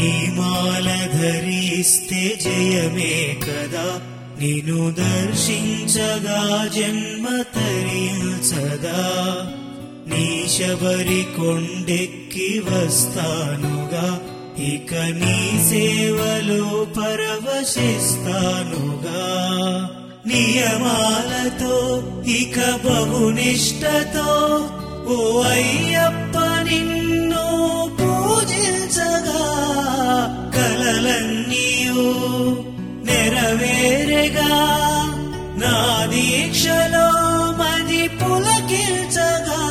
నీ మాల ధరిస్తే జయమే కదా, నిన్ను దర్శించగా జన్మ తరించదా. నీ శబరి కొండెక్కి వస్తానుగా, ఇక నీ సేవలో పరవశిస్తానుగా. నియమాలతో ఇక బహునిష్టతో ఓ అయ్యప్ప నిన్ను పూజించగా, కలలన్నీయు నెరవేరెగా. నా దీక్షలో మది పులకించగా,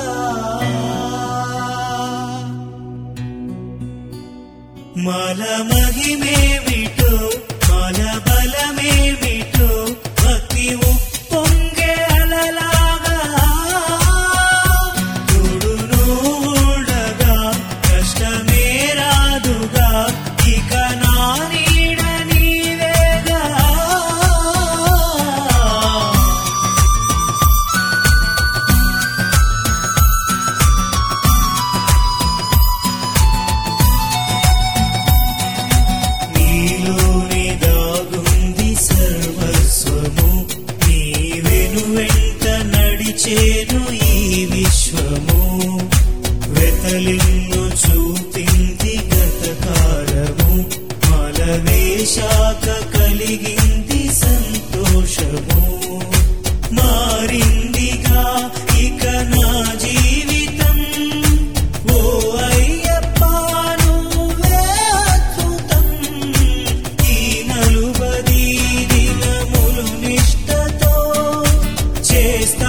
మాల మహిమేమిటో మాల బలమేమిటో, భక్తి ఉప్పొంగే అలలాగా. తోడును ఉండగా కష్టమే రాదుగా, ఇక నా నీడ నీవేగా. నీలోనే దాగుంది సర్వస్వము, నీ వెనువెంట నడిచేను ఈ విశ్వము. వెతలిన్ను చూపింది గతకాలము, మాల వేశాక కలిగింది సంతోషము. మారిందిగా ఇక నా జీవితం, ఓ అయ్యప్ప నువ్వే అద్భుతం. ఈ 40 దినములు నిష్టతో చేస్తా